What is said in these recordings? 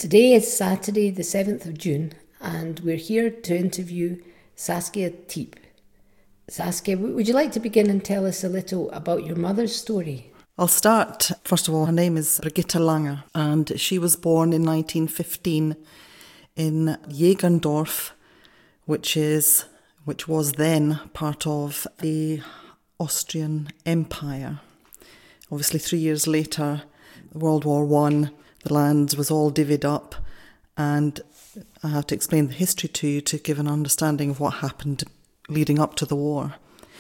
Today is Saturday, the 7th of June, and we're here to interview Saskia Teep. Saskia, would you like to begin and tell us a little about your mother's story? I'll start. First of all, her name is Brigitte Langer, and she was born in 1915 in Jägerndorf, which was then part of the Austrian Empire. Obviously, 3 years later, World War I, the land was all divvied up, and I have to explain the history to you to give an understanding of what happened leading up to the war.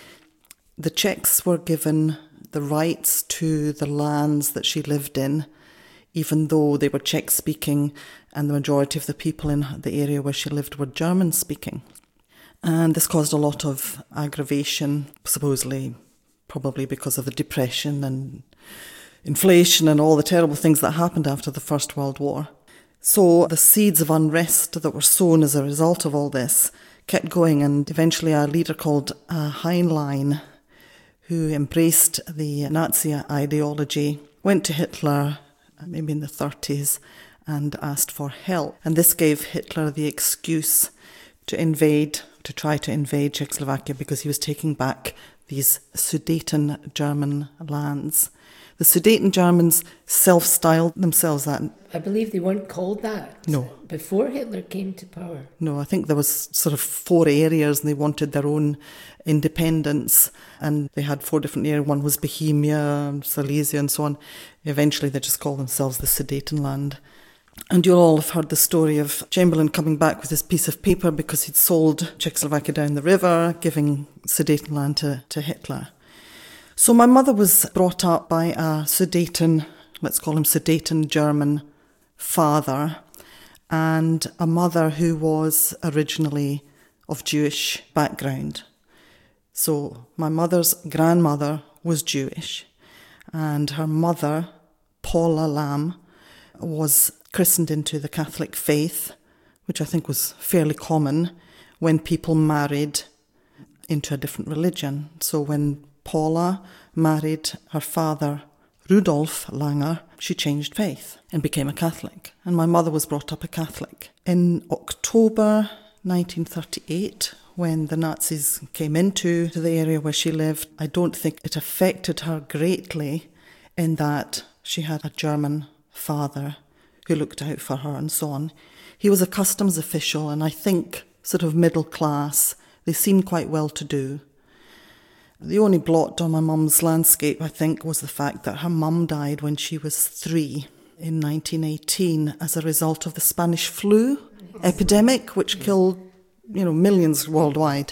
The Czechs were given the rights to the lands that she lived in, even though they were Czech-speaking and the majority of the people in the area where she lived were German-speaking. And this caused a lot of aggravation, supposedly, probably because of the depression and inflation and all the terrible things that happened after the First World War. So the seeds of unrest that were sown as a result of all this kept going, and eventually a leader called Heinlein, who embraced the Nazi ideology, went to Hitler, maybe in the 30s, and asked for help. And this gave Hitler the excuse to try to invade Czechoslovakia, because he was taking back these Sudeten German lands. The Sudeten Germans self-styled themselves that. I believe they weren't called that. No. Before Hitler came to power. No, I think there was sort of 4 areas and they wanted their own independence, and they had 4 different areas. One was Bohemia, Silesia and so on. Eventually they just called themselves the Sudetenland. And you'll all have heard the story of Chamberlain coming back with this piece of paper because he'd sold Czechoslovakia down the river, giving Sudetenland to Hitler. So my mother was brought up by a Sudeten, let's call him Sudeten German father, and a mother who was originally of Jewish background. So my mother's grandmother was Jewish, and her mother, Paula Lamb, was christened into the Catholic faith, which I think was fairly common when people married into a different religion. So when Paula married her father, Rudolf Langer, she changed faith and became a Catholic. And my mother was brought up a Catholic. In October 1938, when the Nazis came into the area where she lived, I don't think it affected her greatly, in that she had a German father who looked out for her and so on. He was a customs official, and I think sort of middle class. They seemed quite well to do. The only blot on my mum's landscape, I think, was the fact that her mum died when she was 3 in 1918 as a result of the Spanish flu epidemic, which killed, millions worldwide.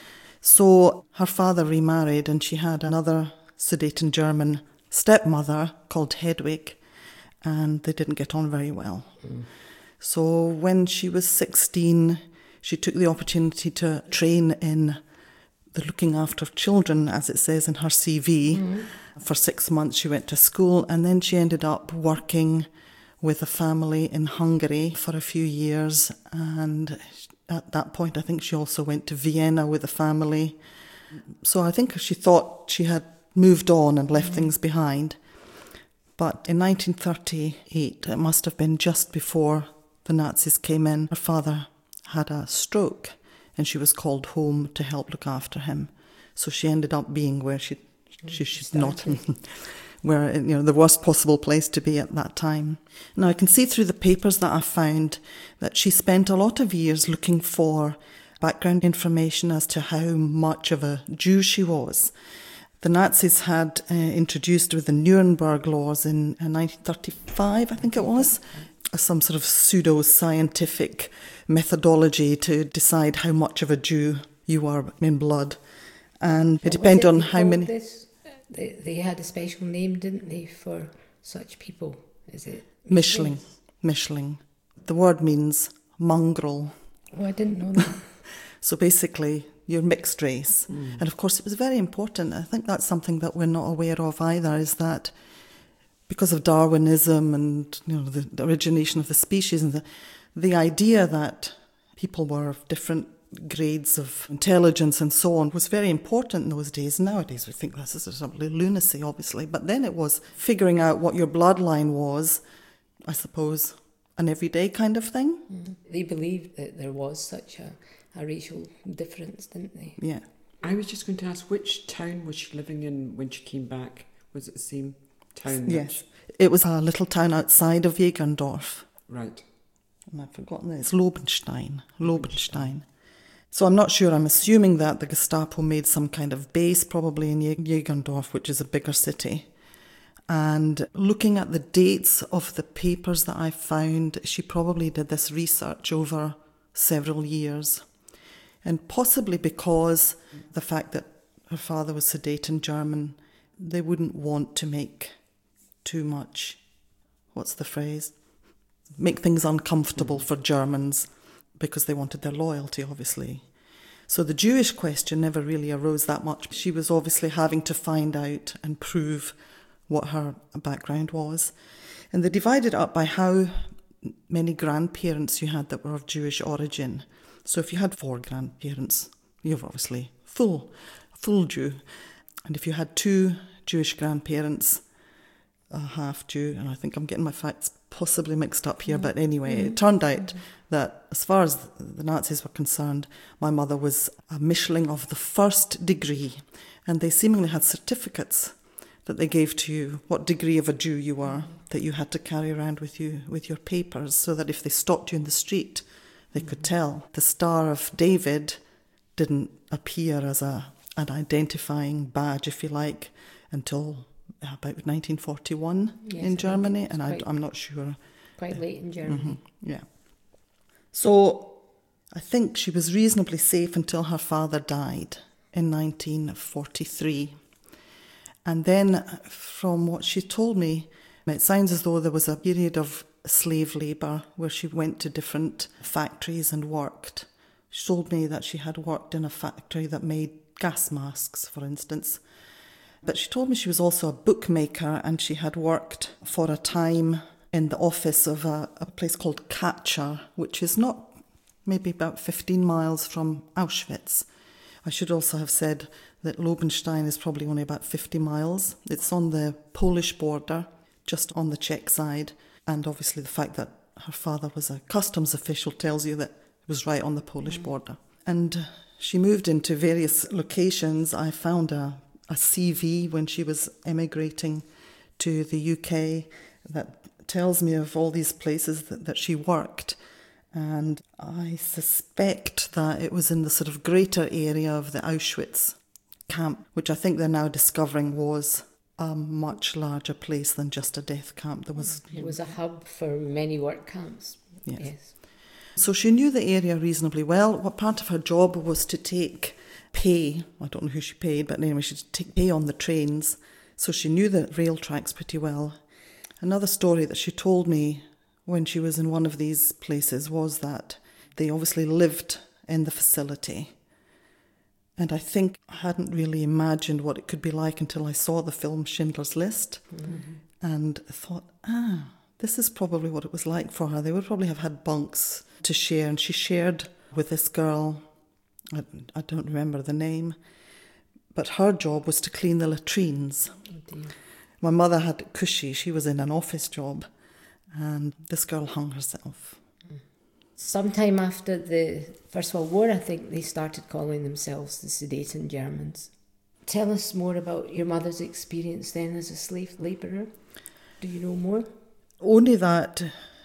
So her father remarried, and she had another Sudeten German stepmother called Hedwig, and they didn't get on very well. So when she was 16, she took the opportunity to train in the looking after children, as it says in her CV. For 6 months she went to school, and then she ended up working with a family in Hungary for a few years, and at that point I think she also went to Vienna with a family. So I think she thought she had moved on and left things behind. But in 1938, it must have been just before the Nazis came in, her father had a stroke, and she was called home to help look after him. So she ended up being where she's not, where, the worst possible place to be at that time. Now, I can see through the papers that I found that she spent a lot of years looking for background information as to how much of a Jew she was. The Nazis had introduced with the Nuremberg laws in 1935, I think it was, some sort of pseudo-scientific methodology to decide how much of a Jew you are in blood. And it depended on how many... They had a special name, didn't they, for such people? Is it? Mischling. The word means mongrel. Oh, I didn't know that. So basically, you're mixed race. And of course, it was very important. I think that's something that we're not aware of either, is that because of Darwinism and the origination of the species and the idea that people were of different grades of intelligence and so on was very important in those days. Nowadays we think this is simply lunacy, obviously, but then it was figuring out what your bloodline was, I suppose, an everyday kind of thing. They believed that there was such a racial difference, didn't they? Yeah. I was just going to ask, which town was she living in when she came back? Was it the same town? Yes. It was a little town outside of Jägerndorf. Right. And I've forgotten that. It's Lobenstein. So I'm not sure. I'm assuming that the Gestapo made some kind of base, probably in Jägerndorf, which is a bigger city. And looking at the dates of the papers that I found, she probably did this research over several years. And possibly because the fact that her father was Sudeten German, they wouldn't want to make too much, what's the phrase? Make things uncomfortable for Germans, because they wanted their loyalty, obviously. So the Jewish question never really arose that much. She was obviously having to find out and prove what her background was. And they divided up by how many grandparents you had that were of Jewish origin. So if you had 4 grandparents, you're obviously full Jew. And if you had 2 Jewish grandparents, a half Jew, and I think I'm getting my facts possibly mixed up here, but anyway, it turned out that as far as the Nazis were concerned, my mother was a Mischling of the 1st degree, and they seemingly had certificates that they gave to you, what degree of a Jew you were, that you had to carry around with you with your papers, so that if they stopped you in the street, they could tell. The Star of David didn't appear as an identifying badge, if you like, until about 1941 in Germany, and I'm not sure. Quite late in Germany. Yeah. So I think she was reasonably safe until her father died in 1943. And then from what she told me, it sounds as though there was a period of slave labour where she went to different factories and worked. She told me that she had worked in a factory that made gas masks, for instance. But she told me she was also a bookmaker, and she had worked for a time in the office of a place called Katscher, which is not maybe about 15 miles from Auschwitz. I should also have said that Lobenstein is probably only about 50 miles. It's on the Polish border, just on the Czech side. And obviously the fact that her father was a customs official tells you that it was right on the Polish border. And she moved into various locations. I found a CV when she was emigrating to the UK that tells me of all these places that she worked. And I suspect that it was in the sort of greater area of the Auschwitz camp, which I think they're now discovering was a much larger place than just a death camp. It was a hub for many work camps. Yes. So she knew the area reasonably well. What part of her job was to take pay. I don't know who she paid, but anyway, she take pay on the trains. So she knew the rail tracks pretty well. Another story that she told me when she was in one of these places was that they obviously lived in the facility. And I think I hadn't really imagined what it could be like until I saw the film Schindler's List and thought, this is probably what it was like for her. They would probably have had bunks to share, and she shared with this girl, I don't remember the name, but her job was to clean the latrines. Oh dear. My mother had cushy, she was in an office job, and this girl hung herself. Sometime after the First World War, I think they started calling themselves the Sudeten Germans. Tell us more about your mother's experience then as a slave labourer. Do you know more? Only that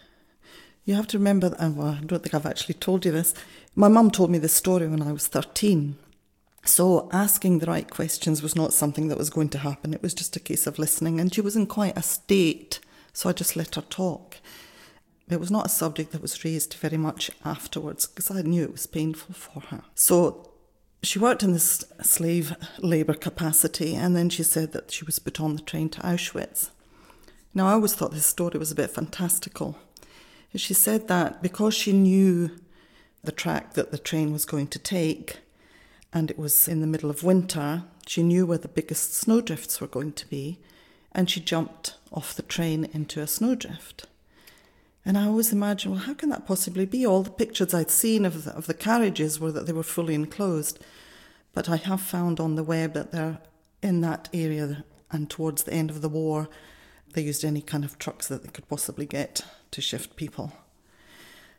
you have to remember, well, I don't think I've actually told you this. My mum told me this story when I was 13. So asking the right questions was not something that was going to happen. It was just a case of listening. And she was in quite a state, so I just let her talk. It was not a subject that was raised very much afterwards because I knew it was painful for her. So she worked in this slave labour capacity, and then she said that she was put on the train to Auschwitz. Now, I always thought this story was a bit fantastical. She said that because she knew the track that the train was going to take, and it was in the middle of winter, she knew where the biggest snowdrifts were going to be, and she jumped off the train into a snowdrift. And I always imagined, well, how can that possibly be? All the pictures I'd seen of the carriages were that they were fully enclosed. But I have found on the web that they're in that area, and towards the end of the war, they used any kind of trucks that they could possibly get to shift people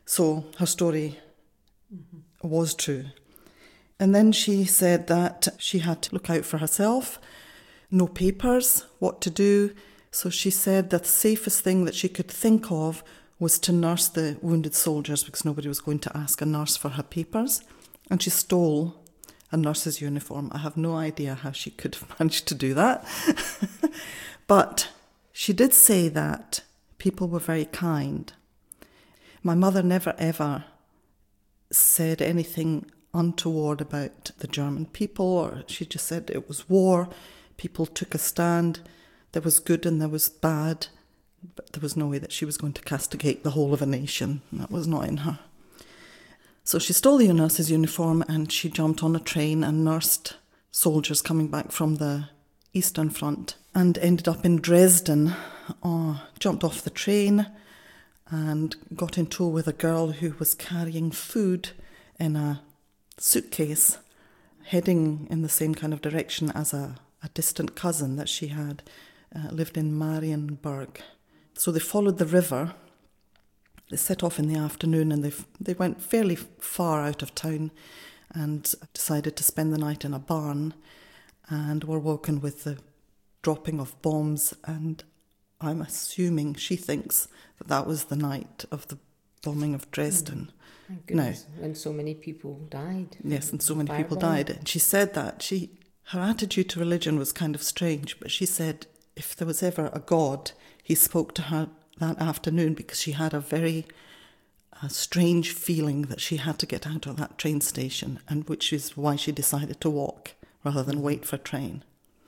So her story was true. And then she said that she had to look out for herself, no papers, what to do. So she said that the safest thing that she could think of was to nurse the wounded soldiers because nobody was going to ask a nurse for her papers. And she stole a nurse's uniform. I have no idea how she could have managed to do that. But she did say that people were very kind. My mother never ever said anything untoward about the German people, or she just said it was war, people took a stand, there was good and there was bad, but there was no way that she was going to castigate the whole of a nation. That was not in her. So she stole the nurse's uniform and she jumped on a train and nursed soldiers coming back from the Eastern Front and ended up in Dresden, jumped off the train and got in tow with a girl who was carrying food in a suitcase, heading in the same kind of direction as a distant cousin that she had, lived in Marienburg. So they followed the river. They set off in the afternoon and they went fairly far out of town and decided to spend the night in a barn and were woken with the dropping of bombs, and I'm assuming she thinks that was the night of the bombing of Dresden. My goodness, when so many people died. Yes, and so many people died. And she said that her attitude to religion was kind of strange, but she said if there was ever a God, he spoke to her that afternoon because she had a very strange feeling that she had to get out of that train station, and which is why she decided to walk rather than wait for a train.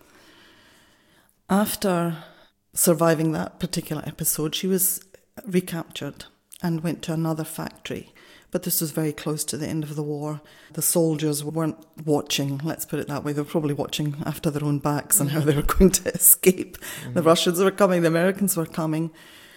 After surviving that particular episode, she was recaptured and went to another factory. But this was very close to the end of the war. The soldiers weren't watching, let's put it that way. They were probably watching after their own backs and how they were going to escape. The Russians were coming, the Americans were coming.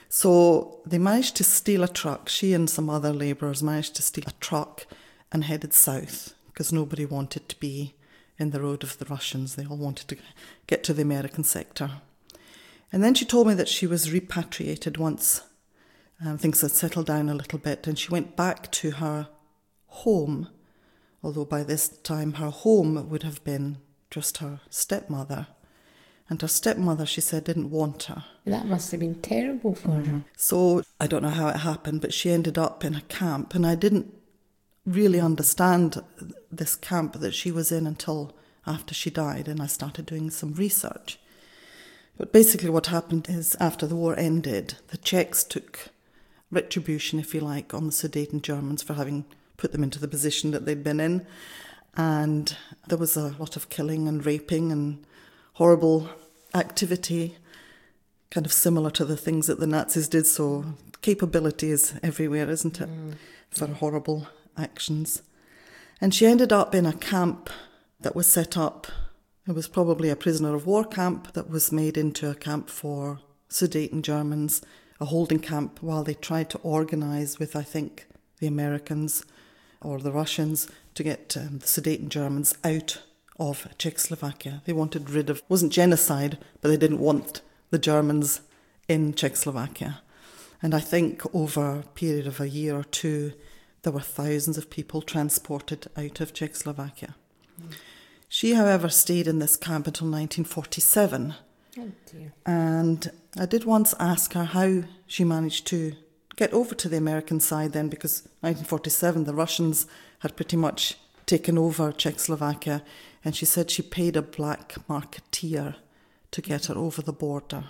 So they managed to steal a truck. She and some other labourers managed to steal a truck and headed south because nobody wanted to be in the road of the Russians. They all wanted to get to the American sector. And then she told me that she was repatriated once. Things had settled down a little bit, and she went back to her home, although by this time her home would have been just her stepmother. And her stepmother, she said, didn't want her. That must have been terrible for her. So I don't know how it happened, but she ended up in a camp, and I didn't really understand this camp that she was in until after she died, and I started doing some research. But basically what happened is after the war ended, the Czechs took retribution, if you like, on the Sudeten Germans for having put them into the position that they'd been in. And there was a lot of killing and raping and horrible activity, kind of similar to the things that the Nazis did. So capability is everywhere, isn't it, for horrible actions. And she ended up in a camp that was set up. It was probably a prisoner of war camp that was made into a camp for Sudeten Germans, a holding camp while they tried to organise with, I think, the Americans or the Russians to get the Sudeten Germans out of Czechoslovakia. They wanted rid of, wasn't genocide, but they didn't want the Germans in Czechoslovakia. And I think over a period of a year or two, there were thousands of people transported out of Czechoslovakia. She, however, stayed in this camp until 1947. Oh dear. And I did once ask her how she managed to get over to the American side then, because 1947 the Russians had pretty much taken over Czechoslovakia, and she said she paid a black marketeer to get her over the border.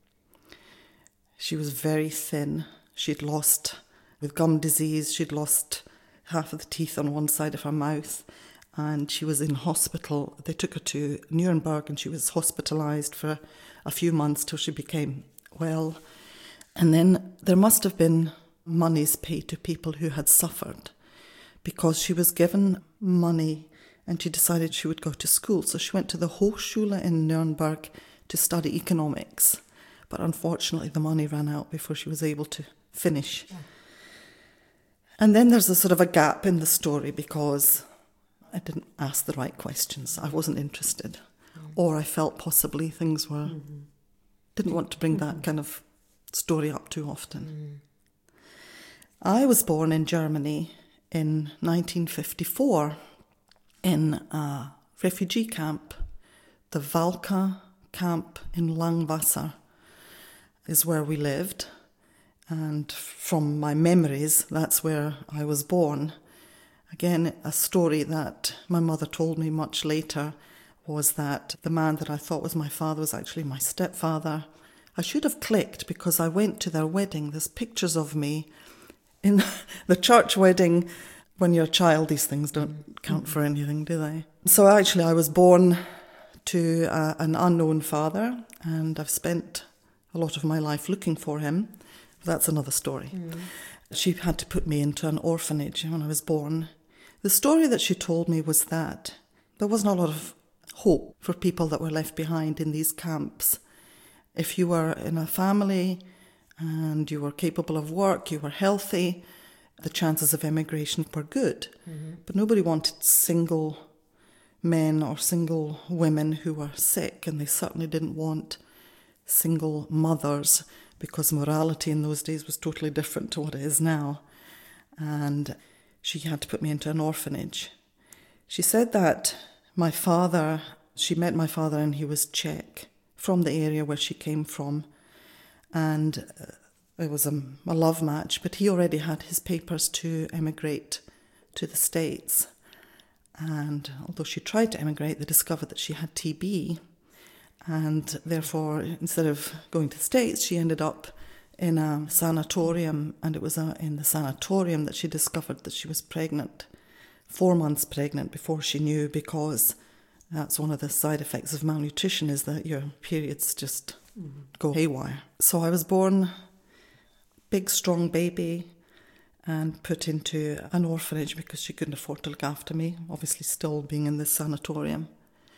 She was very thin. She'd lost, with gum disease, she'd lost half of the teeth on one side of her mouth, and she was in hospital. They took her to Nuremberg and she was hospitalised for a few months till she became well. And then there must have been monies paid to people who had suffered, because she was given money and she decided she would go to school. So she went to the Hochschule in Nuremberg to study economics. But unfortunately the money ran out before she was able to finish. Yeah. And then there's a sort of a gap in the story because I didn't ask the right questions. I wasn't interested. Or I felt possibly things were... Didn't want to bring that kind of story up too often. I was born in Germany in 1954 in a refugee camp. The Valka camp in Langwasser is where we lived. And from my memories, that's where I was born. Again, a story that my mother told me much later was that the man that I thought was my father was actually my stepfather. I should have clicked because I went to their wedding. There's pictures of me in the church wedding. When you're a child, these things don't count for anything, do they? So actually I was born to an unknown father, and I've spent a lot of my life looking for him. That's another story. She had to put me into an orphanage when I was born. The story that she told me was that there wasn't a lot of hope for people that were left behind in these camps. If you were in a family and you were capable of work, you were healthy, the chances of emigration were good. But nobody wanted single men or single women who were sick, and they certainly didn't want single mothers, because morality in those days was totally different to what it is now. And she had to put me into an orphanage. She said that she met my father and he was Czech, from the area where she came from. And it was a love match, but he already had his papers to emigrate to the States. And although she tried to emigrate, they discovered that she had TB. And therefore, instead of going to the States, she ended up in a sanatorium. And it was in the sanatorium that she discovered that she was pregnant, 4 months pregnant before she knew, because that's one of the side effects of malnutrition, is that your periods just go haywire. So I was born, big, strong baby, and put into an orphanage because she couldn't afford to look after me, obviously still being in this sanatorium.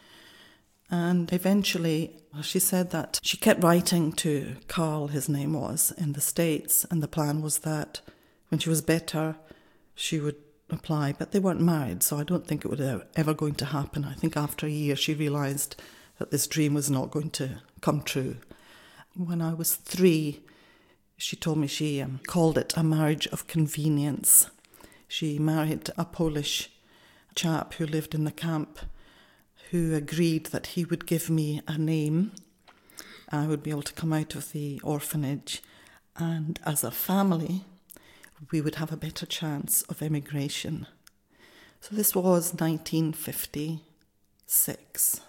And eventually, she said that she kept writing to Carl, his name was, in the States, and the plan was that when she was better, she would apply. But they weren't married, so I don't think it would ever going to happen. I think after a year, she realised that this dream was not going to come true. When I was 3, she told me she called it a marriage of convenience. She married a Polish chap who lived in the camp, who agreed that he would give me a name. I would be able to come out of the orphanage, and as a family, we would have a better chance of emigration. So this was 1956,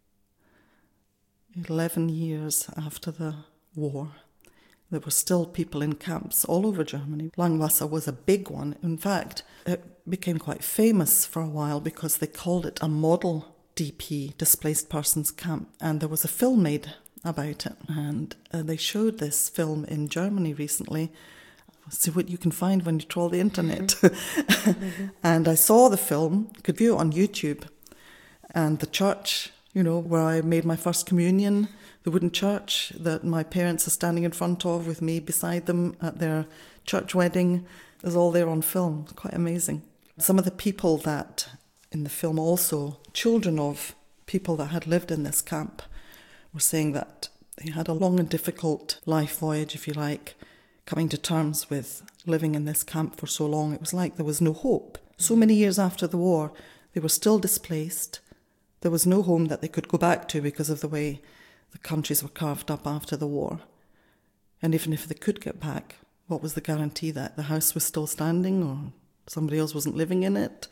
11 years after the war. There were still people in camps all over Germany. Langwasser was a big one. In fact, it became quite famous for a while because they called it a model DP, displaced persons camp, and there was a film made about it, and they showed this film in Germany recently. See what you can find when you troll the internet. And I saw the film, could view it on YouTube, and the church, where I made my first communion, the wooden church that my parents are standing in front of with me beside them at their church wedding, is all there on film. It's quite amazing. Some of the people that in the film, also children of people that had lived in this camp, were saying that they had a long and difficult life voyage, if you like, coming to terms with living in this camp for so long. It was like there was no hope. So many years after the war, they were still displaced. There was no home that they could go back to because of the way the countries were carved up after the war. And even if they could get back, what was the guarantee that the house was still standing or somebody else wasn't living in it?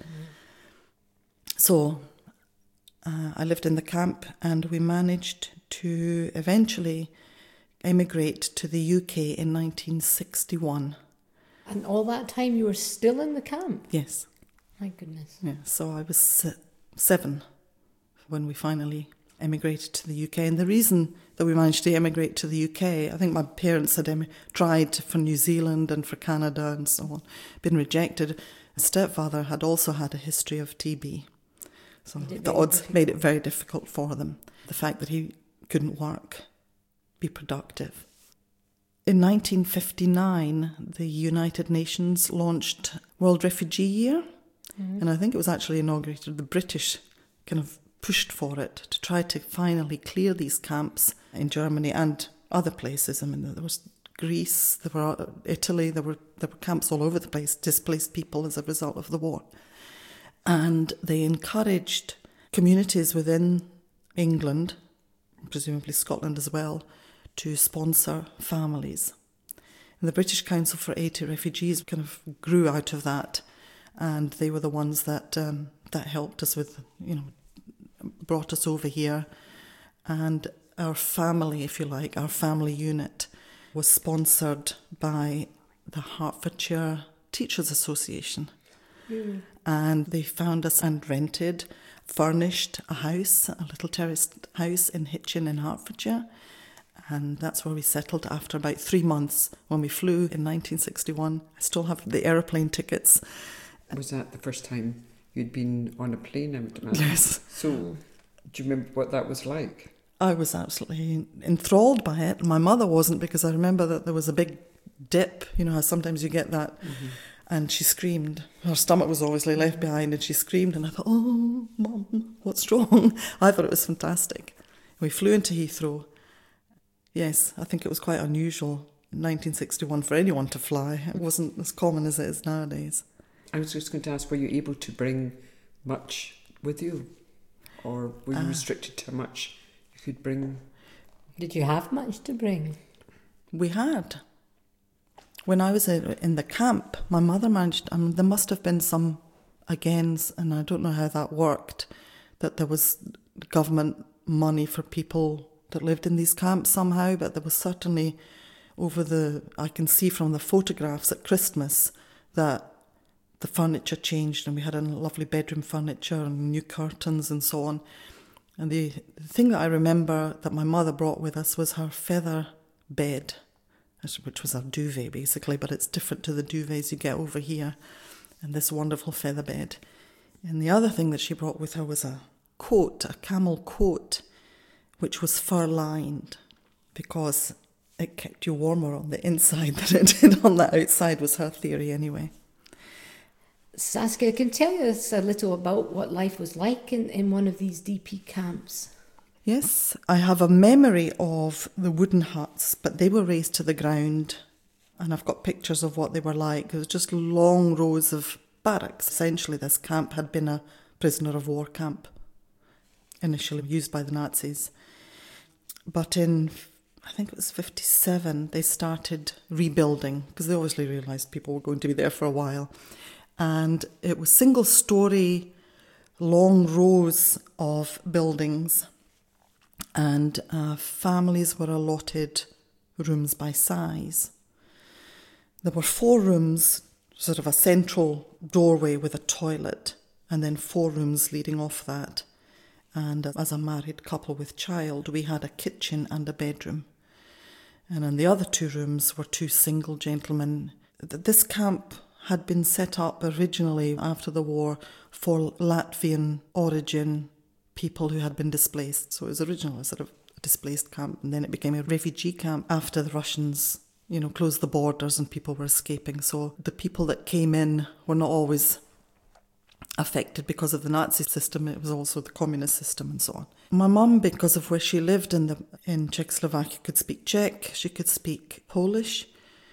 So I lived in the camp, and we managed to eventually emigrate to the UK in 1961. And all that time you were still in the camp? Yes. My goodness. Yeah, so I was 7 when we finally emigrated to the UK. And the reason that we managed to emigrate to the UK, I think my parents had tried for New Zealand and for Canada and so on, been rejected. My stepfather had also had a history of TB. So the odds made it very difficult for them. The fact that he couldn't work, be productive. In 1959, the United Nations launched World Refugee Year. And I think it was actually inaugurated. The British kind of pushed for it to try to finally clear these camps in Germany and other places. I mean, there was Greece, there were Italy, there were camps all over the place, displaced people as a result of the war. And they encouraged communities within England, presumably Scotland as well, to sponsor families. And the British Council for Aid to Refugees kind of grew out of that, and they were the ones that that helped us with, brought us over here. And our family, if you like, our family unit was sponsored by the Hertfordshire Teachers Association. Mm. And they found us and rented, furnished a house, a little terraced house in Hitchin in Hertfordshire. And that's where we settled after about 3 months when we flew in 1961. I still have the aeroplane tickets. Was that the first time you'd been on a plane, I would imagine? Yes. So, do you remember what that was like? I was absolutely enthralled by it. My mother wasn't, because I remember that there was a big dip, how sometimes you get that. Mm-hmm. And she screamed. Her stomach was obviously left behind, and she screamed, and I thought, oh, Mum, what's wrong? I thought it was fantastic. We flew into Heathrow. Yes, I think it was quite unusual in 1961 for anyone to fly. It wasn't as common as it is nowadays. I was just going to ask, were you able to bring much with you? Or were you restricted to how much you could bring? Did you have much to bring? We had. When I was in the camp, my mother managed, there must have been some agains, and I don't know how that worked, that there was government money for people that lived in these camps somehow, but there was certainly I can see from the photographs at Christmas that the furniture changed, and we had a lovely bedroom furniture and new curtains and so on. And the thing that I remember that my mother brought with us was her feather bed, which was a duvet basically, but it's different to the duvets you get over here, and this wonderful feather bed. And the other thing that she brought with her was a coat, a camel coat, which was fur-lined, because it kept you warmer on the inside than it did on the outside, was her theory anyway. Saskia, can you tell us a little about what life was like in one of these DP camps? Yes, I have a memory of the wooden huts, but they were raised to the ground, and I've got pictures of what they were like. It was just long rows of barracks. Essentially, this camp had been a prisoner of war camp, initially used by the Nazis. But in, I think it was 1957, they started rebuilding, because they obviously realised people were going to be there for a while. And it was single-storey, long rows of buildings, and families were allotted rooms by size. There were 4 rooms, sort of a central doorway with a toilet, and then 4 rooms leading off that. And as a married couple with child, we had a kitchen and a bedroom. And in the other 2 rooms were 2 single gentlemen. This camp had been set up originally after the war for Latvian origin people who had been displaced. So it was originally sort of a displaced camp, and then it became a refugee camp after the Russians, closed the borders and people were escaping. So the people that came in were not always affected because of the Nazi system. It was also the communist system and so on. My mum, because of where she lived in Czechoslovakia, could speak Czech, she could speak Polish,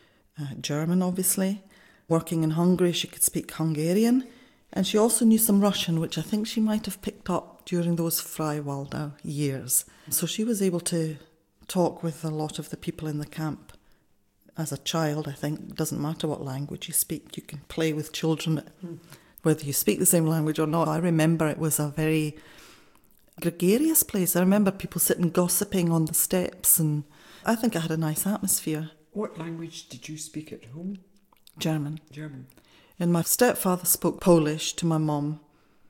German obviously. Working in Hungary, she could speak Hungarian, and she also knew some Russian, which I think she might have picked up during those Freiwalder years. So she was able to talk with a lot of the people in the camp. As a child, I think, it doesn't matter what language you speak, you can play with children, whether you speak the same language or not. I remember it was a very gregarious place. I remember people sitting gossiping on the steps, and I think it had a nice atmosphere. What language did you speak at home? German. German. And my stepfather spoke Polish to my mum,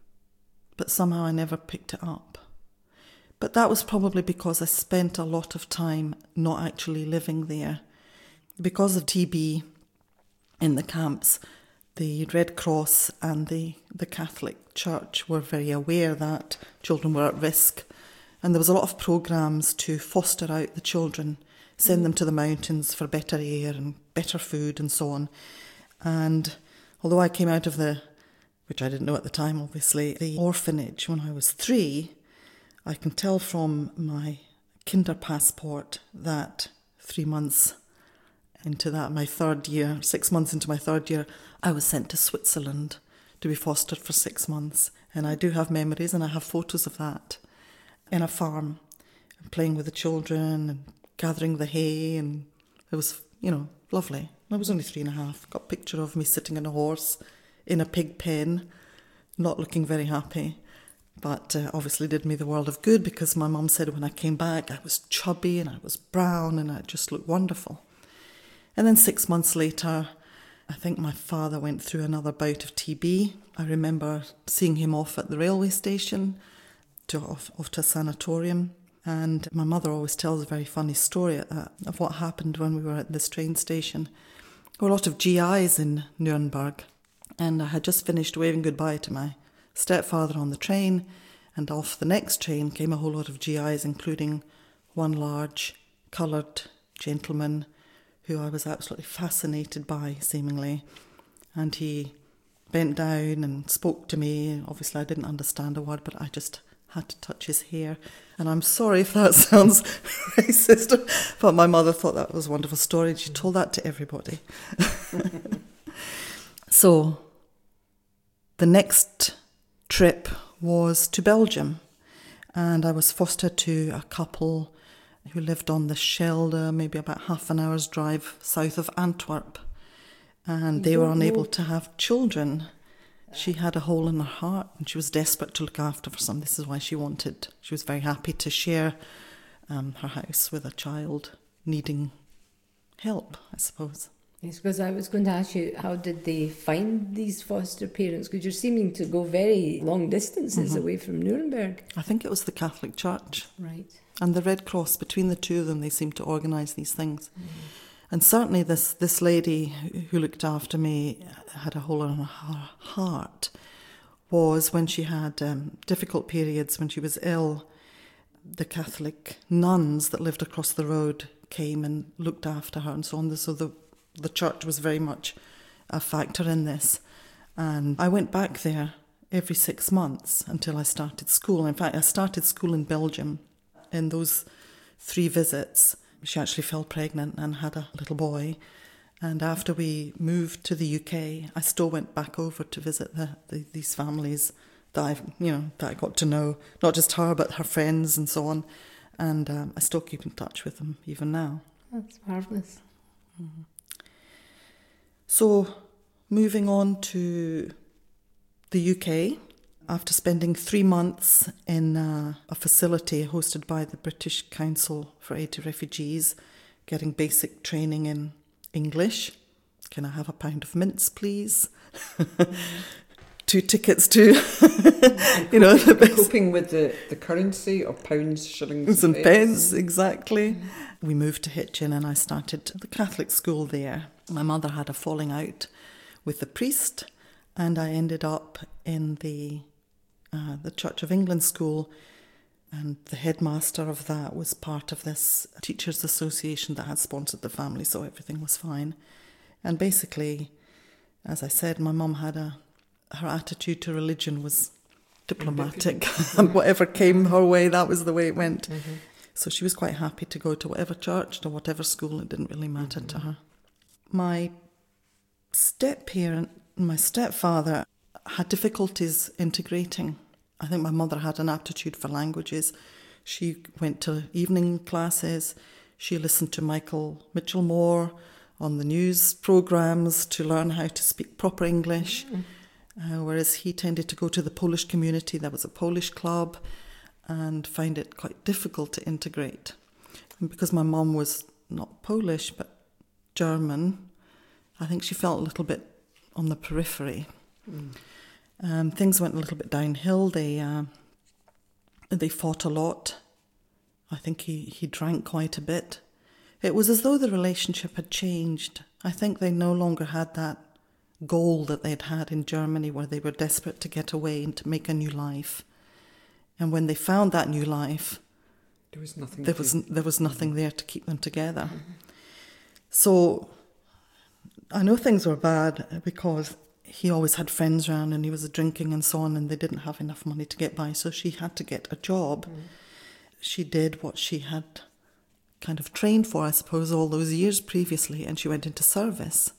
but somehow I never picked it up. But that was probably because I spent a lot of time not actually living there. Because of TB in the camps, the Red Cross and the Catholic Church were very aware that children were at risk, and there was a lot of programmes to foster out the children, send them to the mountains for better air and better food and so on. And although I came out of which I didn't know at the time obviously, the orphanage when I was 3, I can tell from my kinder passport that 3 months into that. My 3rd year, 6 months into my 3rd year, I was sent to Switzerland to be fostered for 6 months. And I do have memories, and I have photos of that in a farm, playing with the children and gathering the hay, and it was, lovely. I was only 3.5. Got a picture of me sitting on a horse in a pig pen, not looking very happy. But obviously did me the world of good, because my mum said when I came back I was chubby and I was brown and I just looked wonderful. And then 6 months later, I think my father went through another bout of TB. I remember seeing him off at the railway station, off to a sanatorium. And my mother always tells a very funny story of what happened when we were at this train station. There were a lot of GIs in Nuremberg, and I had just finished waving goodbye to my stepfather on the train, and off the next train came a whole lot of GIs, including one large coloured gentleman who I was absolutely fascinated by, seemingly. And he bent down and spoke to me. Obviously I didn't understand a word, but I just had to touch his hair. And I'm sorry if that sounds racist, but my mother thought that was a wonderful story, and she told that to everybody. So the next trip was to Belgium, and I was fostered to a couple who lived on the Schelde, maybe about half an hour's drive south of Antwerp, and they were unable to have children. She had a hole in her heart, and she was desperate to look after for some. This is why she was very happy to share her house with a child needing help, I suppose. Yes, because I was going to ask you, how did they find these foster parents? Because you're seeming to go very long distances away from Nuremberg. I think it was the Catholic Church. Right. And the Red Cross. Between the two of them, they seemed to organise these things. And certainly this lady who looked after me had a hole in her heart, was when she had difficult periods, when she was ill, the Catholic nuns that lived across the road came and looked after her and so on. So the church was very much a factor in this. And I went back there every 6 months until I started school. In fact, I started school in Belgium. In those 3 visits, she actually fell pregnant and had a little boy. And after we moved to the UK, I still went back over to visit these families that I got to know, not just her, but her friends and so on. And I still keep in touch with them even now. That's marvellous. Mm-hmm. So, moving on to the UK, after spending 3 months in a facility hosted by the British Council for Aid to Refugees, getting basic training in English. Can I have a pound of mince, please? 2 tickets to, coping with the currency of pounds, shillings and pence, exactly. We moved to Hitchin, and I started the Catholic school there. My mother had a falling out with the priest, and I ended up in the Church of England school, and the headmaster of that was part of this teachers' association that had sponsored the family, so everything was fine. And basically, as I said, my mum had her attitude to religion was diplomatic, and whatever came her way, that was the way it went. Mm-hmm. So she was quite happy to go to whatever church, to whatever school, it didn't really matter to her. My step-parent, my stepfather, had difficulties integrating. I think my mother had an aptitude for languages. She went to evening classes. She listened to Michael Mitchell-Moore on the news programmes to learn how to speak proper English, whereas he tended to go to the Polish community. There was a Polish club, and found it quite difficult to integrate. And because my mum was not Polish but German, I think she felt a little bit on the periphery. Things went a little bit downhill. They fought a lot. I think he drank quite a bit. It was as though the relationship had changed. I think they no longer had that goal that they'd had in Germany, where they were desperate to get away and to make a new life. And when they found that new life, there was nothing there to keep them together. Mm-hmm. So I know things were bad because he always had friends around and he was drinking and so on, and they didn't have enough money to get by, so she had to get a job. She did what she had kind of trained for, I suppose, all those years previously, and she went into service.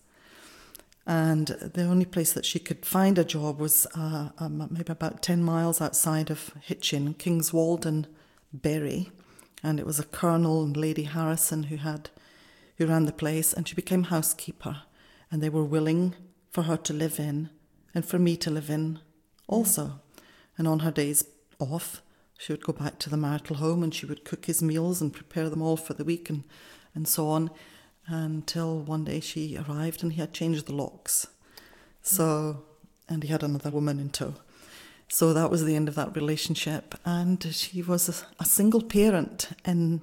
And the only place that she could find a job was maybe about 10 miles outside of Hitchin, Kingswalden, Bury. And it was a Colonel and Lady Harrison who ran the place, and she became housekeeper. And they were willing for her to live in and for me to live in also. And on her days off, she would go back to the marital home and she would cook his meals and prepare them all for the week and so on, until one day she arrived and he had changed the locks. So, and he had another woman in tow. So that was the end of that relationship. And she was a single parent in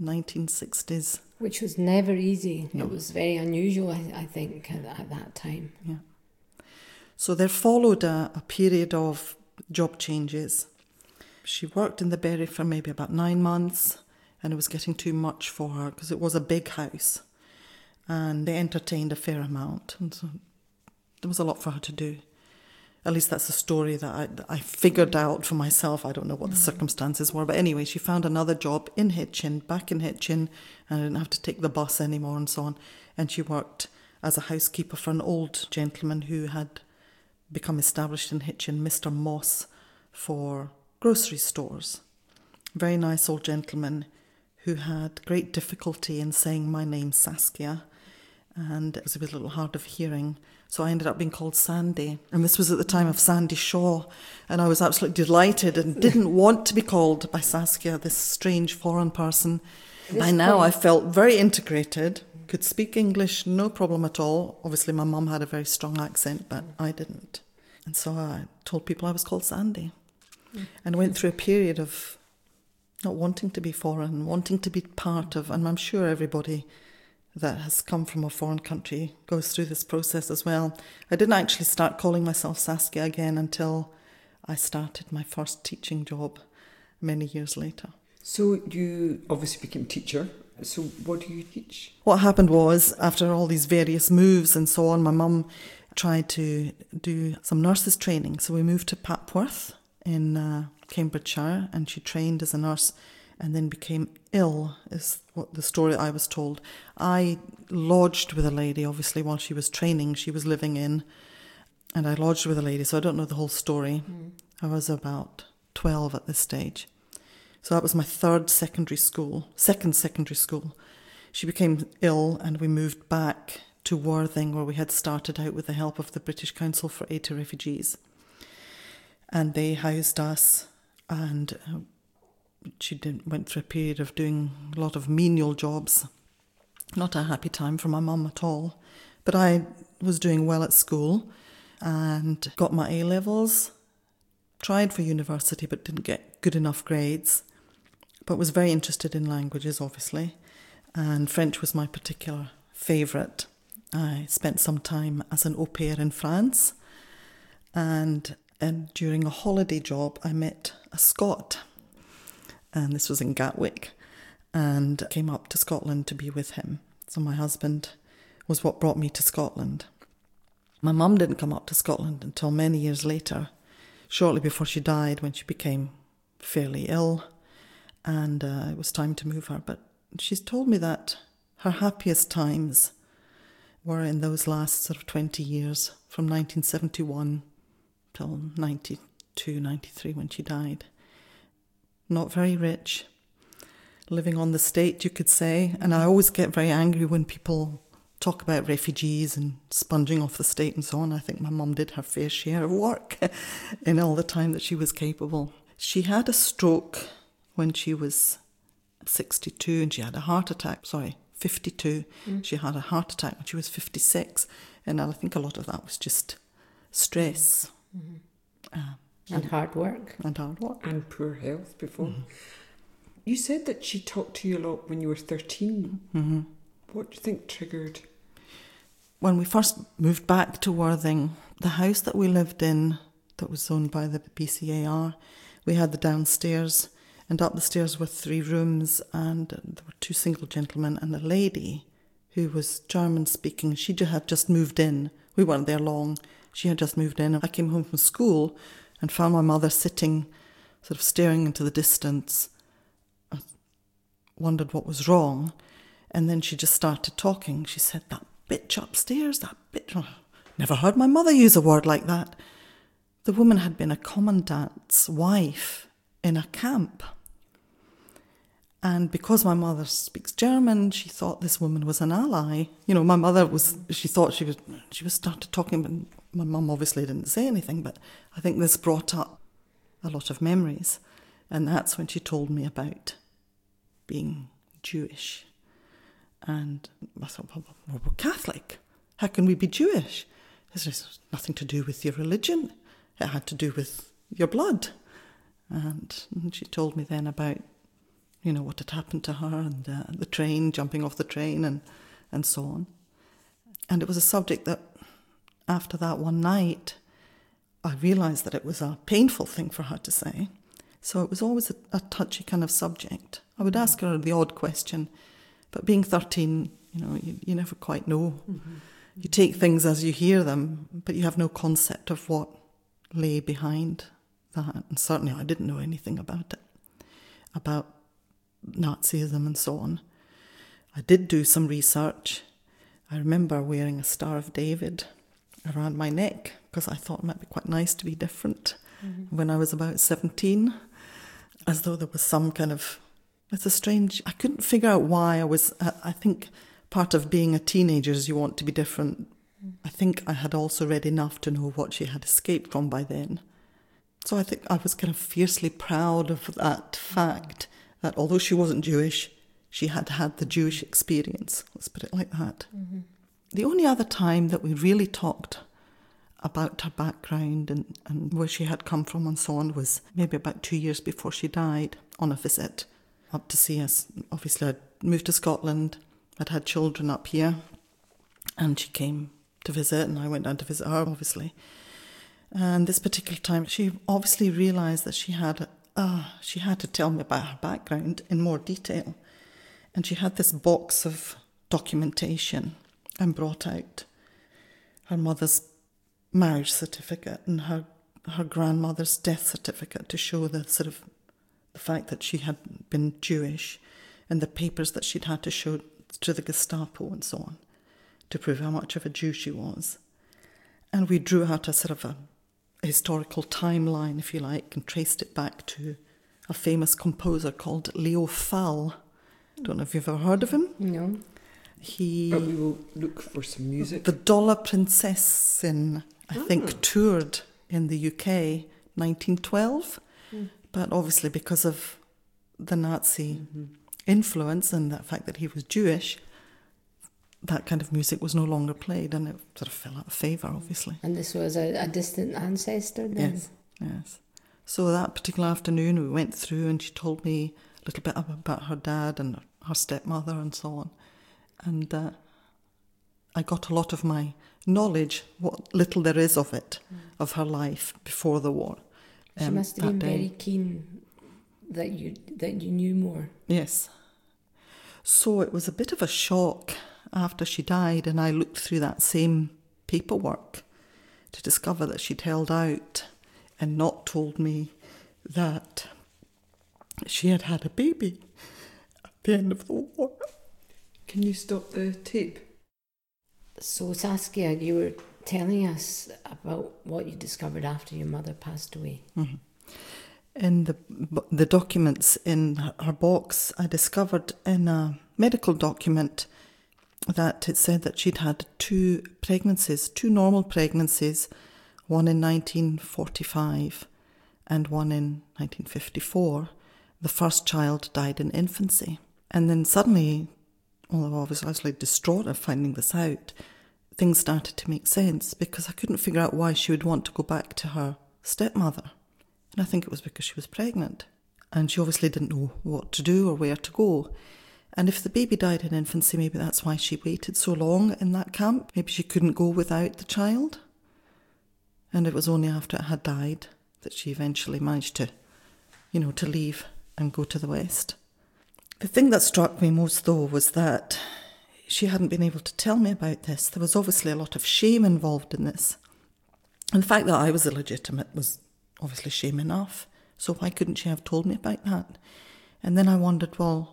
1960s. Which was never easy. No. It was very unusual, I think, at that time. Yeah. So there followed a period of job changes. She worked in the Bury for maybe about 9 months, and it was getting too much for her because it was a big house. And they entertained a fair amount, and so there was a lot for her to do. At least that's the story that I figured out for myself. I don't know what the circumstances were, but anyway, she found another job in Hitchin, back in Hitchin, and I didn't have to take the bus anymore and so on. And she worked as a housekeeper for an old gentleman who had become established in Hitchin, Mr. Moss, for grocery stores. Very nice old gentleman who had great difficulty in saying my name, Saskia, and it was a little hard of hearing, so I ended up being called Sandy. And this was at the time of Sandy Shaw, and I was absolutely delighted and didn't want to be called by Saskia, this strange foreign person. By now I felt very integrated, could speak English, no problem at all. Obviously my mum had a very strong accent, but I didn't. And so I told people I was called Sandy. And went through a period of not wanting to be foreign, wanting to be part of, and I'm sure everybody that has come from a foreign country goes through this process as well. I didn't actually start calling myself Saskia again until I started my first teaching job many years later. So you obviously became a teacher. So what do you teach? What happened was, after all these various moves and so on, my mum tried to do some nurses training. So we moved to Papworth in Cambridgeshire, and she trained as a nurse and then became ill, is what the story I was told. I lodged with a lady, obviously, while she was training. She was living in, and I lodged with a lady, so I don't know the whole story. I was about 12 at this stage. So that was my second secondary school. She became ill, and we moved back to Worthing, where we had started out with the help of the British Council for Aid to Refugees. And they housed us, and she went through a period of doing a lot of menial jobs. Not a happy time for my mum at all. But I was doing well at school and got my A-levels, tried for university but didn't get good enough grades, but was very interested in languages, obviously, and French was my particular favourite. I spent some time as an au pair in France, and during a holiday job I met a Scot, and this was in Gatwick, and came up to Scotland to be with him. So my husband was what brought me to Scotland. My mum didn't come up to Scotland until many years later, shortly before she died, when she became fairly ill, and it was time to move her. But she's told me that her happiest times were in those last sort of 20 years, from 1971 till 92, 93 when she died. Not very rich, living on the state, you could say. And I always get very angry when people talk about refugees and sponging off the state and so on. I think my mum did her fair share of work in all the time that she was capable. She had a stroke when she was 62, and she had a heart attack, 52. She had a heart attack when she was 56. And I think a lot of that was just stress. And hard work. And poor health before. You said that she talked to you a lot when you were 13. What do you think triggered? When we first moved back to Worthing, the house that we lived in, that was owned by the BCAR, we had the downstairs, and up the stairs were 3 rooms, and there were 2 single gentlemen and a lady who was German speaking. She had just moved in. We weren't there long. She had just moved in, and I came home from school and found my mother sitting, sort of staring into the distance. wondered what was wrong. And then she just started talking. She said, "That bitch upstairs, that bitch." Oh, never heard my mother use a word like that. The woman had been a commandant's wife in a camp. And because my mother speaks German, she thought this woman was an ally. My mother she thought she was started talking, but my mum obviously didn't say anything, but I think this brought up a lot of memories. And that's when she told me about being Jewish. And I thought, well, we're Catholic. How can we be Jewish? It's nothing to do with your religion. It had to do with your blood. And she told me then about what had happened to her and the train, jumping off the train and so on. And it was a subject that after that one night, I realised that it was a painful thing for her to say. So it was always a touchy kind of subject. I would ask her the odd question, but being 13, you never quite know. Mm-hmm. You take things as you hear them, but you have no concept of what lay behind that. And certainly I didn't know anything about it, about Nazism and so on. I did do some research. I remember wearing a Star of David around my neck because I thought it might be quite nice to be different when I was about 17, as though there was some kind of... I couldn't figure out why I think part of being a teenager is you want to be different. I think I had also read enough to know what she had escaped from by then. So I think I was kind of fiercely proud of that fact, that although she wasn't Jewish, she had had the Jewish experience. Let's put it like that. Mm-hmm. The only other time that we really talked about her background and where she had come from and so on was maybe about 2 years before she died, on a visit up to see us. Obviously, I'd moved to Scotland, I'd had children up here, and she came to visit, and I went down to visit her, obviously. And this particular time, she obviously realised that she had to tell me about her background in more detail. And she had this box of documentation and brought out her mother's marriage certificate and her grandmother's death certificate to show the fact that she had been Jewish, and the papers that she'd had to show to the Gestapo and so on to prove how much of a Jew she was. And we drew out a historical timeline, if you like, and traced it back to a famous composer called Leo Fall. Don't know if you've ever heard of him. No. But we will look for some music. The Dollar Prinzessin, I think, toured in the UK 1912. But obviously because of the Nazi influence and the fact that he was Jewish, that kind of music was no longer played, and it sort of fell out of favour, obviously. And this was a distant ancestor then? Yes. So that particular afternoon we went through and she told me a little bit about her dad and her stepmother and so on. And I got a lot of my knowledge, what little there is of it, of her life before the war. She must have been very keen that you knew more. Yes. So it was a bit of a shock after she died, and I looked through that same paperwork to discover that she'd held out and not told me that she had had a baby at the end of the war. Can you stop the tape? So Saskia, you were telling us about what you discovered after your mother passed away. Mm-hmm. In the documents in her box, I discovered in a medical document that it said that she'd had two normal pregnancies, one in 1945 and one in 1954. The first child died in infancy. And then suddenly, although I was obviously distraught at finding this out, things started to make sense because I couldn't figure out why she would want to go back to her stepmother. And I think it was because she was pregnant. And she obviously didn't know what to do or where to go. And if the baby died in infancy, maybe that's why she waited so long in that camp. Maybe she couldn't go without the child. And it was only after it had died that she eventually managed to, to leave and go to the West. The thing that struck me most, though, was that she hadn't been able to tell me about this. There was obviously a lot of shame involved in this. And the fact that I was illegitimate was obviously shame enough. So why couldn't she have told me about that? And then I wondered, well,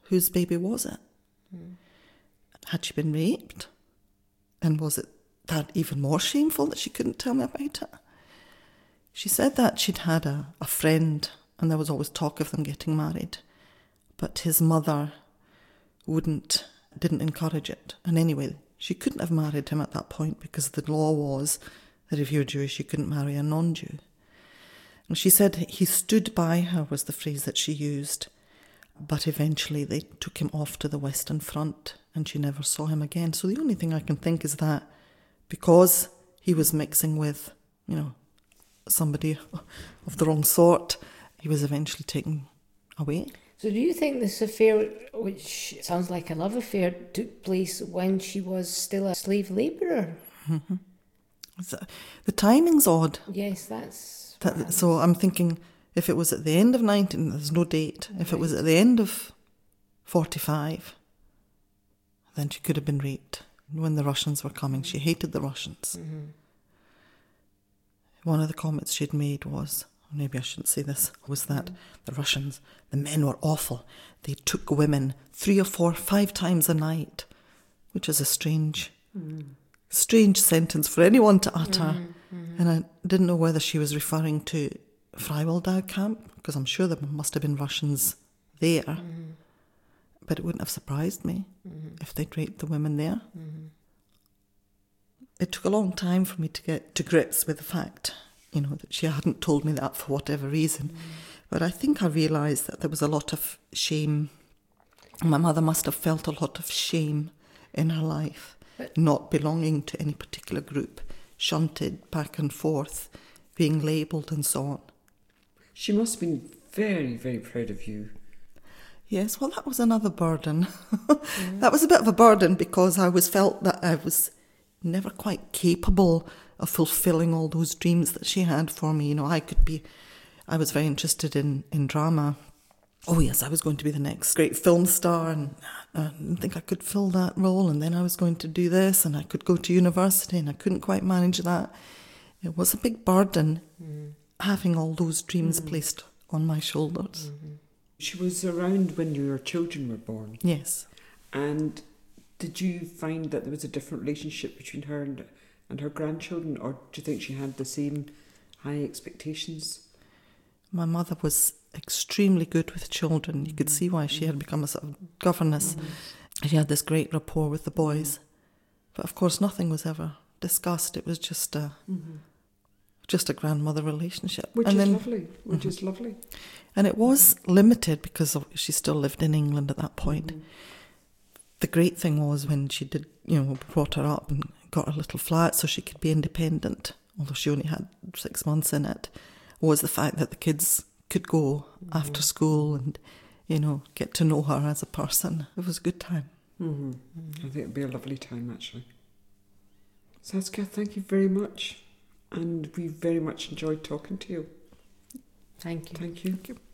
whose baby was it? Had she been raped? And was it that even more shameful that she couldn't tell me about it? She said that she'd had a friend, and there was always talk of them getting married, but his mother didn't encourage it. And anyway, she couldn't have married him at that point because the law was that if you're Jewish, you couldn't marry a non-Jew. And she said he stood by her, was the phrase that she used, but eventually they took him off to the Western Front and she never saw him again. So the only thing I can think is that because he was mixing with, somebody of the wrong sort, he was eventually taken away. So do you think this affair, which sounds like a love affair, took place when she was still a slave labourer? Mm-hmm. The timing's odd. Yes, that's... So I'm thinking if it was at the end of 19... There's no date. If it was at the end of 45, then she could have been raped when the Russians were coming. She hated the Russians. Mm-hmm. One of the comments she'd made was, maybe I shouldn't say this, was that the Russians, the men were awful. They took women 3 or 4, 5 times a night, which is a strange sentence for anyone to utter. And I didn't know whether she was referring to Freiwaldau camp, because I'm sure there must have been Russians there, but it wouldn't have surprised me if they'd raped the women there. It took a long time for me to get to grips with the fact, that she hadn't told me that for whatever reason. But I think I realised that there was a lot of shame. My mother must have felt a lot of shame in her life, not belonging to any particular group, shunted back and forth, being labelled and so on. She must have been very, very proud of you. Yes, well, that was another burden. That was a bit of a burden because I always felt that I was never quite capable of fulfilling all those dreams that she had for me. I was very interested in drama. Oh yes, I was going to be the next great film star, and I didn't think I could fill that role, and then I was going to do this, and I could go to university, and I couldn't quite manage that. It was a big burden having all those dreams placed on my shoulders. She was around when your children were born. Yes. And did you find that there was a different relationship between her and her grandchildren, or do you think she had the same high expectations? My mother was extremely good with children. You could see why she had become a sort of governess. She had this great rapport with the boys. But of course nothing was ever discussed. It was just a grandmother relationship. Which is lovely. And it was limited because she still lived in England at that point. The great thing was when she did, brought her up and got her little flat so she could be independent, although she only had 6 months in it, was the fact that the kids could go after school and, get to know her as a person. It was a good time. I think it'd be a lovely time, actually. Saskia, thank you very much. And we very much enjoyed talking to you. Thank you. Thank you.